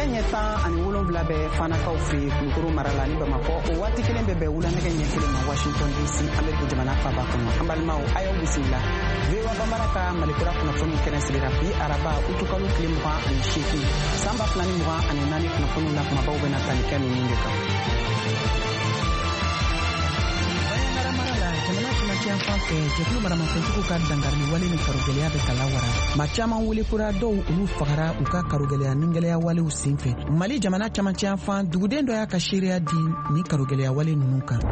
nɛgɛ ɲɛ 17 bɛ fanakaw fɛ Kulukoro mara la ni Bamakɔ o waati kelen bɛ bɛn wula nɛgɛ ɲɛ 1 ma Washington DC Amerika jamana faaba kɔnɔ. An balimaw a y'aw bisimila. VOA Bambara ka Malikura kunnafoni kɛnɛ sigira bi araba utukalo tile 28 san 2024 kunnafoni la kumabaw bɛna tali kɛ ninnu de kan. Jamana camancɛ fan fɛ jɛkulu maramafɛntigiw ka dangarili wale ni karogɛlɛya bɛ kala wara. Maa caman welepura dɔw olu fagara u ka karogɛlɛya ni gɛlɛya walew senfɛ. Mali jamana camancɛ fan duguden dɔ y'a ka seereya di ni karogɛlɛya wale ninnu kan.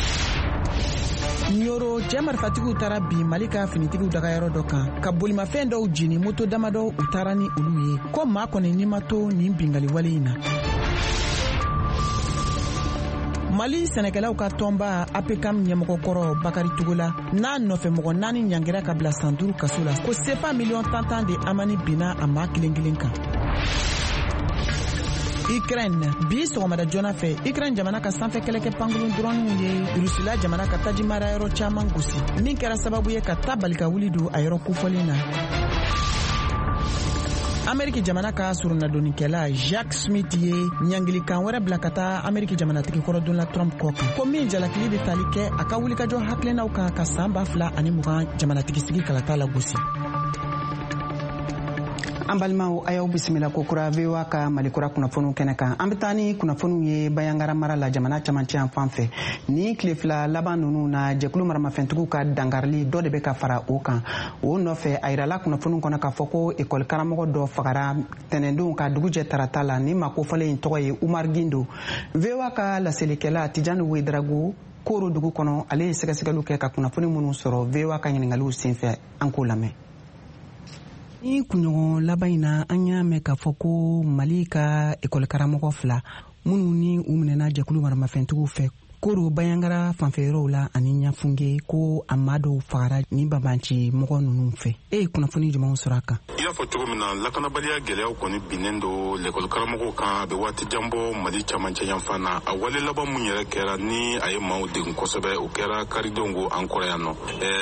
Nyoro cɛ marifatigiw taara bi Mali ka finitigiw dagayɔrɔ dɔ kan ka bolimafɛn dɔw jini moto damadɔ u taara ni olu ye ko maa kɔni ni ma to nin bingali wale in na. Mali sɛnɛkɛlaw ka tɔnba APCAM ɲɛmɔgɔkɔrɔ Bakari Tugola n'a nɔfɛmɔgɔ 4 ɲangira ka bila san 5 kaso la ko CFA million tan de amani binna a maa kelen kelen kan. Ukraine bi sɔgɔmada joona fɛ Ukraine jamana ka sanfɛ kɛlɛkɛ pankurun drone ye Rusila jamana ka taji marayɔrɔ caman gosi min kɛra sababu ye ka taa bali ka wuli don a yɔrɔ kofɔlen na. Ameriki jamana ka surunnadonikɛla Jack Smith ye ɲangilikan wɛrɛ bila ka taa Ameriki jamanatigi kɔrɔ Donald Trump kɔ kan ko min jalakili bɛ tali kɛ a ka wulikajɔ hakilinaw kan ka san 2020 jamanatigi sigi kalata la gosi. An balimaw a y'aw bisimila ko kura VOA ka Malikura kunnafoniw kɛnɛ kan. An bɛ taa ni kunnafoniw ye Bayangara mara la jamana camancɛ fan fɛ. Ni tile fila laban ninnu na jɛkulu maramafɛntigiw ka dangarili dɔ de bɛ ka fara o kan. O nɔfɛ a yirala kunnafoniw kɔnɔ k'a fɔ ko ekɔli karamɔgɔ dɔ fagara tɛnɛndon ka dugujɛ tarata la ni makofɔlen in tɔgɔ ye Umar Gindo. VOA ka laselikɛla Tijani Wedrago Koro dugu kɔnɔ ale ye sɛgɛsɛgɛliw kɛ ka kunnafoni minnu sɔrɔ VOA ka ɲininkaliw senfɛ an k'o lamɛn. Ni kunɲɔgɔn laban in na an y'a mɛn k'a fɔ ko Mali ka ekɔli karamɔgɔ 2 minnu ni u minɛna jɛkulu maramafɛntigiw fɛ Koro Bayangara fanfɛyɔrɔw la ani Ɲafunge ko a maa dɔw fagara ni babanci mɔgɔ ninnu fɛ. E ye kunnafoni jumɛnw sɔrɔ a kan? I y'a fɔ cogo min na lakanabaliya gɛlɛyaw kɔni binnen don lekɔli karamɔgɔw kan a bɛ waati jan bɔ Mali camancɛ yanfan na. A wale laban mun yɛrɛ kɛra ni a ye maaw degun kosɛbɛ o kɛra Karidongo an kɔrɔ yan nɔ.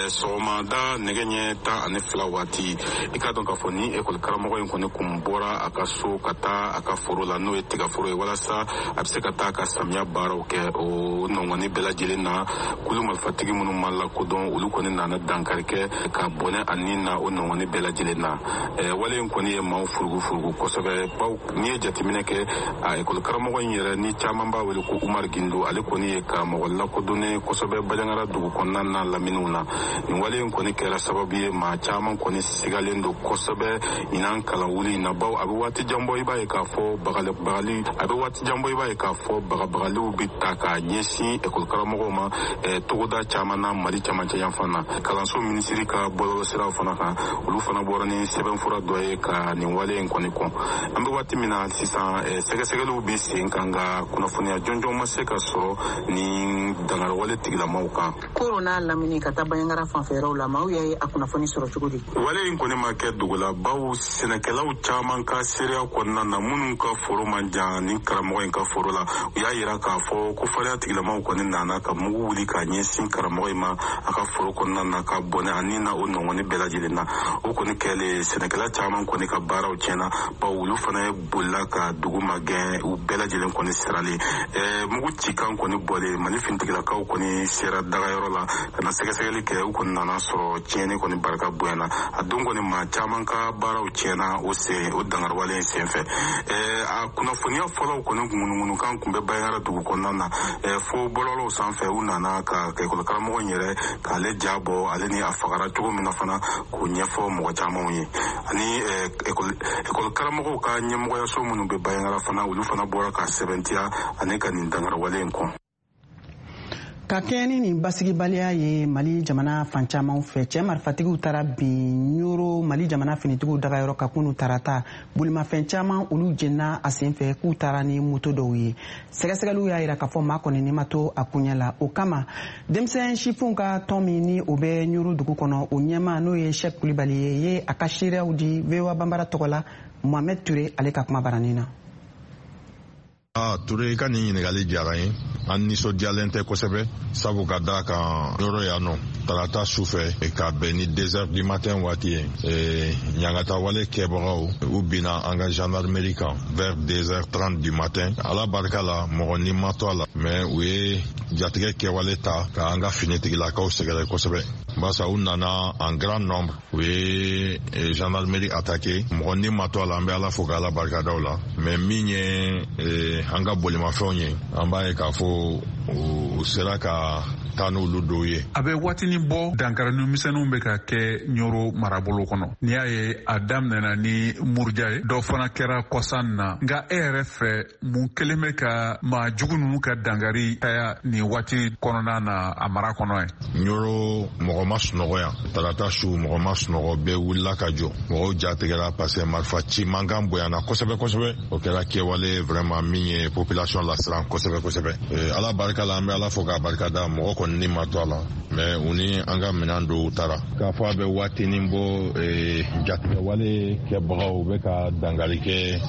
Sɔgɔmada nɛgɛ ɲɛ 12 waati i k'a dɔn k'a fɔ ni ekɔli karamɔgɔ in kɔni kun bɔra a ka so ka taa a ka foro la n'o ye tigaforo ye walasa a bɛ se ka taa ka samiya baaraw kɛ o nɔngɔni bɛɛ lajɛlen na kulu marifatigi minnu ma lakodɔn olu kɔni nana dankari kɛ ka bɔnɛ a nin na o nɔngɔni bɛɛ lajɛlen na. Wale in kɔni ye maaw furugu kosɛbɛ baw n'i ye jateminɛ kɛ a ekɔli karamɔgɔ in yɛrɛ ni caman b'a wele ko Umar Gindo ale kɔni ye karamɔgɔ lakodɔnnen kosɛbɛ Bayangara dugu kɔnɔna na laminiw na. Nin wale in kɔni kɛra sababu ye maa caman kɔni sigalen don kosɛbɛ ɲinan kalan wuli in na baw a bɛ waati jan bɔ i b'a ye k'a fɔ bagali a bɛ waati jan bɔ i b'a ye k'a fɔ bagabagaliw bɛ ta k'a ɲɛsin ekɔli karamɔgɔw ma togoda caman na Mali camancɛ yanfan na. Kalanso minisiri ka bɔlɔlɔ siraw fana kan olu fana bɔra ni sɛbɛnfura dɔ ye ka nin wale in kɔni kɔn. An bɛ waati min na sisan sɛgɛsɛgɛliw bɛ sen kan nka kunnafoniya jɔnjɔn ma se ka sɔrɔ ni dangarwale tigilamaw kan. Koro n'a lamini ka taa Bayangara fanfɛyɔrɔw la maaw ye a kunnafoni sɔrɔ cogo di? Wale in kɔni ma kɛ dugu la baw sɛnɛkɛlaw caman ka seereya kɔnɔna na minnu ka foro man jan ni karamɔgɔ in ka foro la u y'a yira k'a fɔ ko fariya tigilamaw kɔni nana ka mugu wuli ka ɲɛsin karamɔgɔ in ma a ka foro kɔnɔna na ka bɔnɛ ani na o nɔngɔni bɛɛ lajɛlen na. O kɔni kɛlen sɛnɛkɛla caman kɔni ka baaraw tiɲɛna bawo olu fana ye bolila ka dugu magɛn u bɛɛ lajɛlen kɔni siralen. Mugu cikan kɔni bɔlen Mali finitigilakaw kɔni sera dagayɔrɔ la ka na sɛgɛsɛgɛli kɛ u kɔni nana sɔrɔ tiɲɛni kɔni barika bonyana. A don kɔni maa caman ka baaraw tiɲɛna o dangarwale in senfɛ. A kunnafoniya fɔlɔw kɔni ŋunuŋunukan kun bɛ Bayangara dugu kɔnɔna na fo bɔlɔlɔw sanfɛ u nana ka ekɔli karamɔgɔ in yɛrɛ k'ale jabɔ ale ni a fagara cogo min na fana k'o ɲɛfɔ mɔgɔ camanw ye. Ani ekɔli karamɔgɔw ka ɲɛmɔgɔyaso minnu bɛ Bayangara fana olu fana bɔra ka sɛbɛntiya ani ka nin dangarwale in kɔn. Ka kɛɲɛ ni nin basigibaliya ye Mali jamana fan caman fɛ cɛ marifatigiw taara bin Nyoro Mali jamana finitigiw dagayɔrɔ ka kunu tarata bolimafɛn caman olu jenna a senfɛ k'u taara ni moto dɔw ye. Sɛgɛsɛgɛliw y'a yira k'a fɔ maa kɔni ni ma to a kuɲɛ la o kama denmisɛn sifunw ka tɔn min ni o bɛ Nyoro dugu kɔnɔ o ɲɛma n'o ye Cheick Kulibali ye a ka seereyaw di VOA Bambara tɔgɔ la Mohamed Ture ale ka kuma baranin na. Touré ka nin ɲininkali diyara n ye. An nisɔndiyalen tɛ kosɛbɛ sabu ka da kan yɔrɔ yan nɔ tarata sufɛ ka bɛn ni 2h du matin waati ye ɲangata wale kɛbagaw u binna an ka gendarmerie kan vers 2h30 du matin. Ala barika la mɔgɔ ni ma to a la mais u ye jatigɛ kɛwale ta ka an ka finitigilakaw sɛgɛrɛ kosɛbɛ. Basa u nana en grand nombre u ye gendarmerie attaqué. Mɔgɔ ni ma to a la an bɛ Ala fo ka Ala barika da o la mais min ye an ka bolimafɛnw ye an b'a ye k'a fɔ u sera ka taa n'olu dɔw ye. A bɛ waatinin bɔ dankarani misɛnninw bɛ ka kɛ Ɲoro marabolo kɔnɔ. N'i y'a ye a daminɛna ni Muruja ye dɔ fana kɛra Kɔsan na nka e yɛrɛ fɛ mun kelen bɛ ka maa jugu ninnu ka dankari kaya nin waati kɔnɔna na a mara kɔnɔ ye. Ɲoro mɔgɔ ma sunɔgɔ yan tarata su mɔgɔ ma sunɔgɔ bɛɛ wulila ka jɔ mɔgɔw jatigɛra parce que marifa ci mankan bonyana kosɛbɛ kosɛbɛ o kɛra kɛwale vraiment min ye population lasiran kosɛbɛ kosɛbɛ. Ala barika la an bɛ Ala fo k'a barika da mɔgɔ kɔni ni ma to a la mais u ni an ka minɛn dɔw taara k'a fɔ a bɛ waatinin bɔ jatigɛwale kɛbagaw bɛ ka dankari kɛ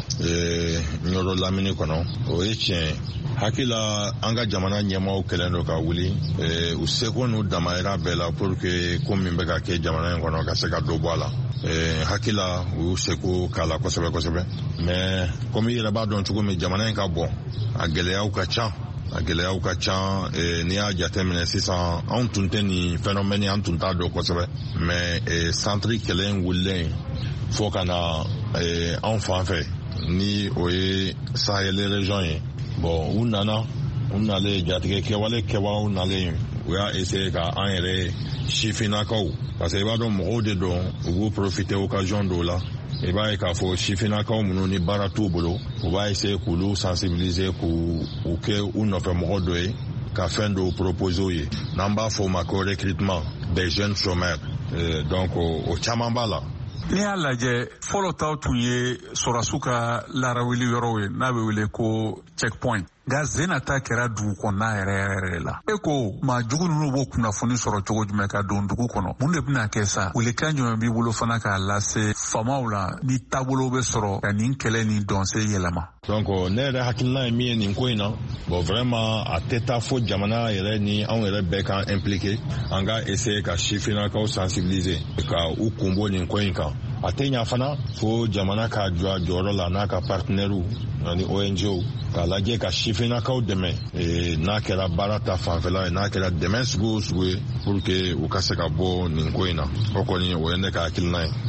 Ɲoro lamini kɔnɔ o ye tiɲɛ. Hakila an ka jamana ɲɛmaaw kɛlen don ka wuli u seko n'u damayira bɛɛ la pour que ko min bɛ ka kɛ jamana in kɔnɔ ka se ka dɔ bɔ a la. Hakila u y'u seko k'a la kosɛbɛ kosɛbɛ mais comme i yɛrɛ b'a dɔn cogo min jamana in ka bɔ a gɛlɛyaw ka ca. A gɛlɛyaw ka ca n'i y'a jateminɛ sisan anw tun tɛ nin phénomène an tun t'a dɔn kosɛbɛ mais centre kɛlɛ in wulilen fo ka na anw fan fɛ ni o ye Sahel région ye bon u nalen jatigɛ kɛwale kɛbagaw nalen u y'a essayer ka an yɛrɛ sifinnakaw parce que i b'a dɔn mɔgɔw de don u b'u profiter occasion dɔw la. I b'a ye k'a fɔ sifinnakaw minnu ni baara t'u bolo u b'a essayer k'olu sensibiliser k'u kɛ u nɔfɛ mɔgɔ dɔ ye ka fɛn dɔw proposer u ye n'an b'a fɔ o ma ko recrutement des jeunes chômeurs donc o caman b'a la. N'i y'a lajɛ fɔlɔ taw tun ye sɔrɔdasiw ka laarawuli yɔrɔw ye n'a bɛ wele ko checkpoint nka Zenata kɛra dugu kɔnɔna yɛrɛ la. E ko maa jugu ninnu b'o kunnafoni sɔrɔ cogo jumɛn ka don dugu kɔnɔ mun de bɛna kɛ sa welekan jumɛn b'i bolo fana k'a lase faamaw la ni taabolo bɛ sɔrɔ ka nin kɛlɛ ni dɔnse yɛlɛma. Donc ne yɛrɛ hakilina ye min ye nin ko in na bon vraiment a tɛ taa fo jamana yɛrɛ ni anw yɛrɛ bɛɛ kan impliqué an ka essayer ka sifinnakaw sensibiliser ka u kun bɔ nin ko in kan. A tɛ ɲa fana fo jamana ka jɔ a jɔyɔrɔ la n'a ka partenaires ani ONGw k'a lajɛ ka sifinnakaw dɛmɛ n'a kɛra baara ta fanfɛla ye n'a kɛra dɛmɛ sugu o sugu ye pour que u ka se ka bɔ nin ko in na o kɔni o ye ne ka hakilina ye.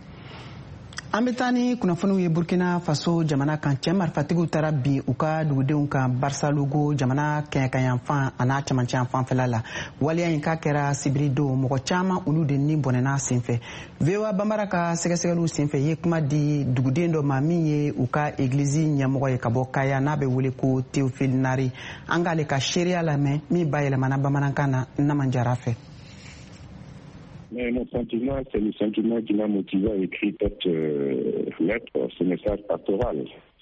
An bɛ taa ni kunnafoniw ye Burkina Faso jamana kan cɛ marifatigiw taara bin u ka dugudenw kan Barsalugo jamana kɛɲɛkanyanfan a n'a cɛmancɛ yan fanfɛla la waleya in k'a kɛra sibiri don mɔgɔ caman olu de ni bɔnɛna senfɛ. VOA Banbara ka sɛgɛsɛgɛliw senfɛ ye kuma di duguden dɔ ma min ye u ka église ɲɛmɔgɔ ye ka bɔ Kaya n'a bɛ wele ko Théophile Nari an k'ale ka seereya lamɛn min bayɛlɛmana bamanankan na Naman Jara fɛ. Mais mon sentiment, c'est le sentiment qui m'a motivé à écrire cette lettre, ce message pastoral.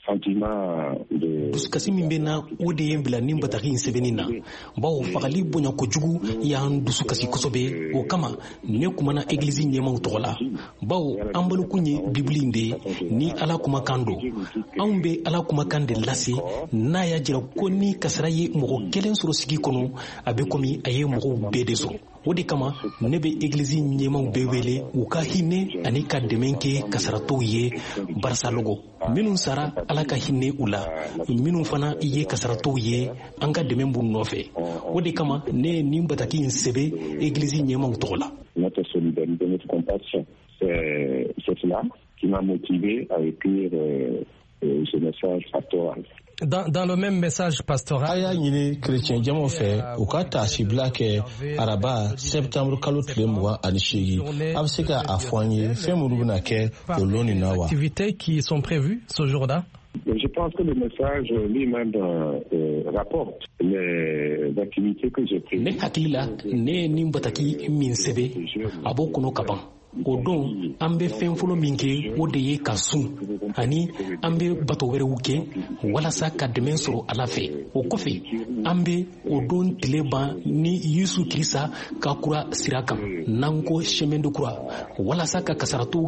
dusukasi min bɛ na o de ye bila nin bataki in sɛbɛnni na bawo fagali bonya kojugu y'an dusukasi kosɛbɛ o kama ne kumana église ɲɛmaw tɔgɔ la bawo an balokun ye bibili in de ni ala kumakan don anw bɛ ala kumakan de lase n'a y'a jira ko ni kasara ye mɔgɔ kelen sɔrɔ sigi kɔnɔ a bɛ komi a ye mɔgɔw bɛɛ de sɔrɔ o de kama ne bɛ église ɲɛmaw bɛɛ wele u ka hinɛ ani ka dɛmɛ kɛ kasaratɔw ye Barsalugo minnu sara ala ka hinɛ u la minnu fana ye kasaratɔw ye an ka dɛmɛ b'u nɔfɛ o de kama ne nin bataki in sɛbɛ église ɲɛmaw tɔgɔ la. Notre solidarité, notre compassion, c'est cela qui m'a motivé à écrire ce message pastoral. Dans le même message pastoral, aya ɲini chrétien jamaw fɛ u ka taasibila kɛ araba septembre kalo tile 28 a bɛ se ka a fɔ an ye fɛn minnu bɛna kɛ o lon nin na wa. Activités qui sont prévues ce jour-là. Je pense que le message lui-même rapporte les activités que j'ai prises. Ne hakili la ne nin bataki min sɛbɛ a b'o kɔnɔ ka ban. O don an bɛ fɛn fɔlɔ min kɛ o de ye ka sun ani an bɛ bato wɛrɛw kɛ walasa ka dɛmɛ sɔrɔ ala fɛ o kɔfɛ an bɛ o don tile ban ni Yesu Kirisa ka kura sira kan n'an ko chemin de croix walasa ka kasarato